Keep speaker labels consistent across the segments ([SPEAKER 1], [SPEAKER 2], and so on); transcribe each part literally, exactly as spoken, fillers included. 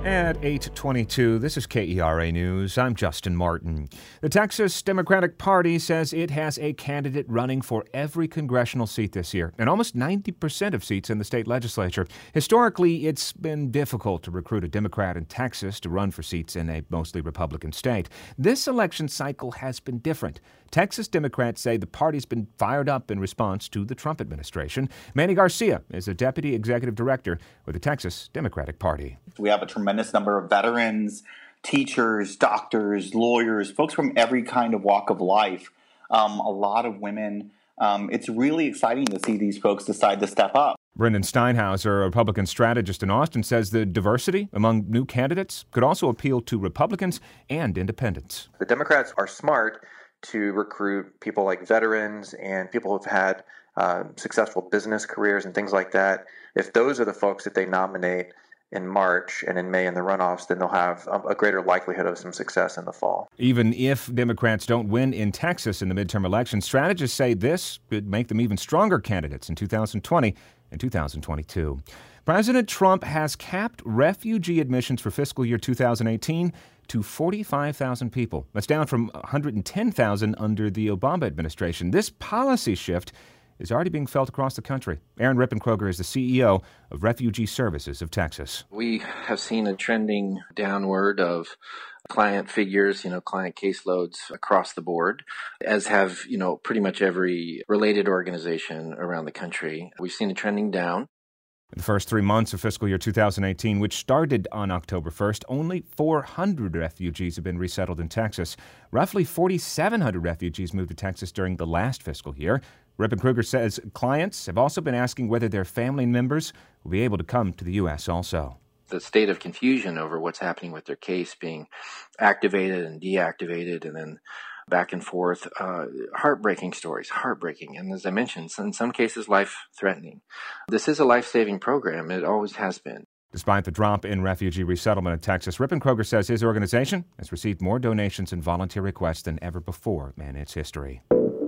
[SPEAKER 1] At eight twenty-two, this is K E R A News. I'm Justin Martin. The Texas Democratic Party says it has a candidate running for every congressional seat this year, and almost ninety percent of seats in the state legislature. Historically, it's been difficult to recruit a Democrat in Texas to run for seats in a mostly Republican state. This election cycle has been different. Texas Democrats say the party's been fired up in response to the Trump administration. Manny Garcia is a deputy executive director with the Texas Democratic Party.
[SPEAKER 2] We have a tremendous number of veterans, teachers, doctors, lawyers, folks from every kind of walk of life, um, a lot of women. Um, it's really exciting to see these folks decide to step up.
[SPEAKER 1] Brendan Steinhauser, a Republican strategist in Austin, says the diversity among new candidates could also appeal to Republicans and independents.
[SPEAKER 3] The Democrats are smart to recruit people like veterans and people who've had uh, successful business careers and things like that. If those are the folks that they nominate in March and in May in the runoffs, then they'll have a greater likelihood of some success in the fall.
[SPEAKER 1] Even if Democrats don't win in Texas in the midterm election, strategists say this could make them even stronger candidates in two thousand twenty and two thousand twenty-two. President Trump has capped refugee admissions for fiscal year two thousand eighteen to forty-five thousand people. That's down from one hundred ten thousand under the Obama administration. This policy shift is already being felt across the country. Aaron Rippenkroger is the C E O of Refugee Services of Texas.
[SPEAKER 4] We have seen a trending downward of client figures, you know, client caseloads across the board, as have, you know, pretty much every related organization around the country. We've seen a trending down.
[SPEAKER 1] In the first three months of fiscal year two thousand eighteen, which started on October first, only four hundred refugees have been resettled in Texas. Roughly forty-seven hundred refugees moved to Texas during the last fiscal year. Rippenkroger says clients have also been asking whether their family members will be able to come to the U S also.
[SPEAKER 4] The state of confusion over what's happening with their case being activated and deactivated and then back and forth, uh, heartbreaking stories, heartbreaking. And as I mentioned, in some cases, life-threatening. This is a life-saving program. It always has been.
[SPEAKER 1] Despite the drop in refugee resettlement in Texas, Rippenkroger says his organization has received more donations and volunteer requests than ever before in its history.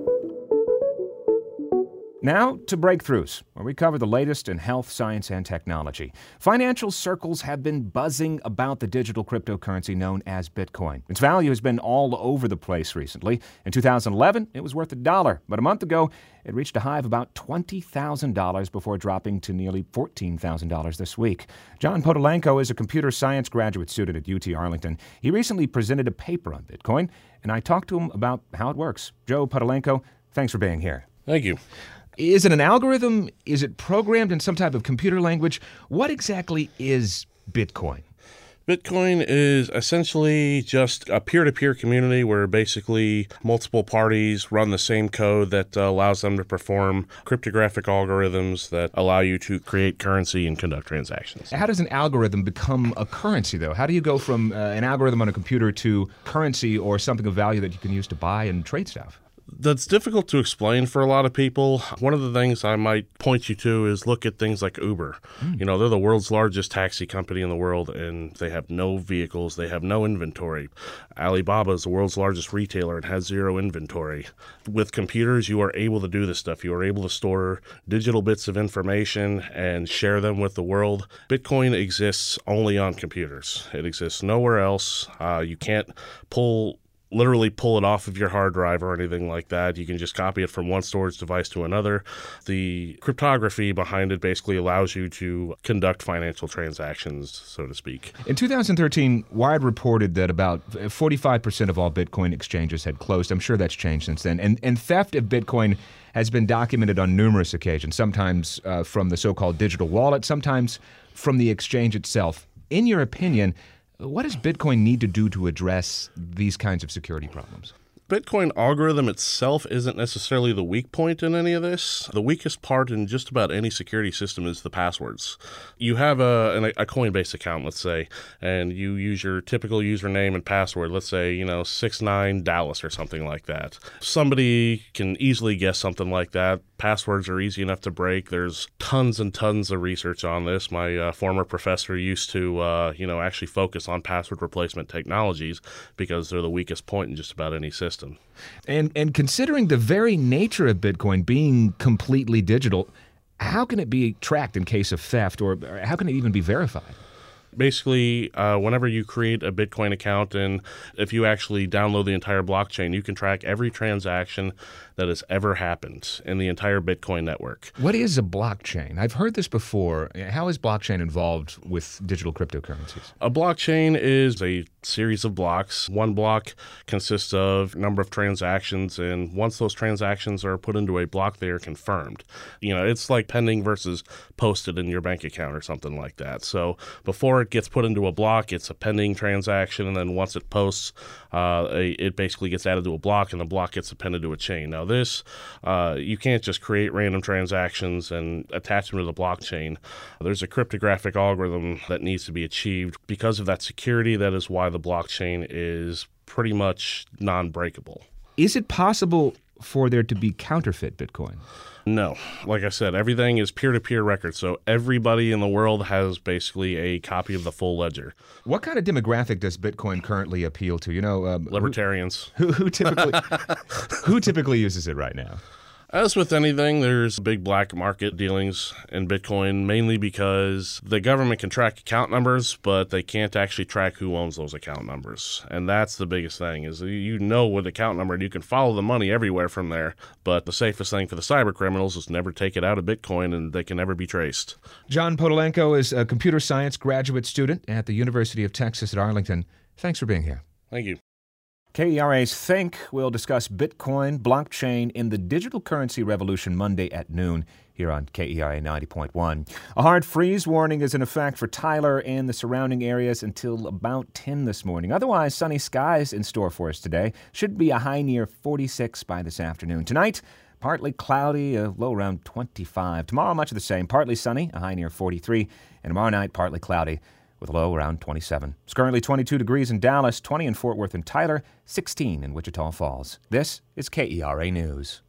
[SPEAKER 1] Now to breakthroughs, where we cover the latest in health, science, and technology. Financial circles have been buzzing about the digital cryptocurrency known as Bitcoin. Its value has been all over the place recently. In two thousand eleven, it was worth a dollar, but a month ago, it reached a high of about twenty thousand dollars before dropping to nearly fourteen thousand dollars this week. John Podolenko is a computer science graduate student at U T Arlington. He recently presented a paper on Bitcoin, and I talked to him about how it works. Joe Podolenko, thanks for being here.
[SPEAKER 5] Thank you.
[SPEAKER 1] Is it an algorithm? Is it programmed in some type of computer language? What exactly is Bitcoin?
[SPEAKER 5] Bitcoin is essentially just a peer-to-peer community where basically multiple parties run the same code that uh, allows them to perform cryptographic algorithms that allow you to create currency and conduct transactions.
[SPEAKER 1] How does an algorithm become a currency, though? How do you go from uh, an algorithm on a computer to currency or something of value that you can use to buy and trade stuff?
[SPEAKER 5] That's difficult to explain for a lot of people. One of the things I might point you to is look at things like Uber. Mm. You know, they're the world's largest taxi company in the world, and they have no vehicles. They have no inventory. Alibaba is the world's largest retailer and has zero inventory. With computers, you are able to do this stuff. You are able to store digital bits of information and share them with the world. Bitcoin exists only on computers. It exists nowhere else. Uh, you can't pull literally pull it off of your hard drive or anything like that. You can just copy it from one storage device to another. The cryptography behind it basically allows you to conduct financial transactions, so to speak.
[SPEAKER 1] In two thousand thirteen, Wired reported that about forty-five percent of all Bitcoin exchanges had closed. I'm sure that's changed since then. And, and theft of Bitcoin has been documented on numerous occasions, sometimes uh, from the so-called digital wallet, sometimes from the exchange itself. In your opinion, what does Bitcoin need to do to address these kinds of security problems?
[SPEAKER 5] Bitcoin algorithm itself isn't necessarily the weak point in any of this. The weakest part in just about any security system is the passwords. You have a, a Coinbase account, let's say, and you use your typical username and password, let's say, you know, six nine Dallas or something like that. Somebody can easily guess something like that. Passwords are easy enough to break. There's tons and tons of research on this. My uh, former professor used to, uh, you know, actually focus on password replacement technologies because they're the weakest point in just about any system.
[SPEAKER 1] And and considering the very nature of Bitcoin being completely digital, how can it be tracked in case of theft, or how can it even be verified?
[SPEAKER 5] Basically, uh, whenever you create a Bitcoin account, and if you actually download the entire blockchain, you can track every transaction that has ever happened in the entire Bitcoin network.
[SPEAKER 1] What is a blockchain? I've heard this before. How is blockchain involved with digital cryptocurrencies?
[SPEAKER 5] A blockchain is a series of blocks. One block consists of a number of transactions, and once those transactions are put into a block, they are confirmed. You know, it's like pending versus posted in your bank account or something like that. So before it gets put into a block, it's a pending transaction, and then once it posts, uh, it basically gets added to a block, and the block gets appended to a chain. Now, this, uh, you can't just create random transactions and attach them to the blockchain. There's a cryptographic algorithm that needs to be achieved. Because of that security, that is why the blockchain is pretty much non-breakable.
[SPEAKER 1] Is it possible for there to be counterfeit Bitcoin?
[SPEAKER 5] No. Like I said, everything is peer-to-peer record, so everybody in the world has basically a copy of the full ledger.
[SPEAKER 1] What kind of demographic does Bitcoin currently appeal to? You know, um,
[SPEAKER 5] Libertarians.
[SPEAKER 1] Who, who typically who typically uses it right now?
[SPEAKER 5] As with anything, there's big black market dealings in Bitcoin, mainly because the government can track account numbers, but they can't actually track who owns those account numbers. And that's the biggest thing, is you know what account number, and you can follow the money everywhere from there. But the safest thing for the cyber criminals is never take it out of Bitcoin, and they can never be traced.
[SPEAKER 1] John Podolenko is a computer science graduate student at the University of Texas at Arlington. Thanks for being here.
[SPEAKER 5] Thank you.
[SPEAKER 1] K E R A's Think will discuss Bitcoin, blockchain, in the digital currency revolution Monday at noon here on K E R A ninety point one. A hard freeze warning is in effect for Tyler and the surrounding areas until about ten this morning. Otherwise, sunny skies in store for us today. Should be a high near forty-six by this afternoon. Tonight, partly cloudy, a low around twenty-five. Tomorrow, much of the same. Partly sunny, a high near forty-three. And tomorrow night, partly cloudy, with a low around twenty-seven. It's currently twenty-two degrees in Dallas, twenty in Fort Worth and Tyler, sixteen in Wichita Falls. This is K E R A News.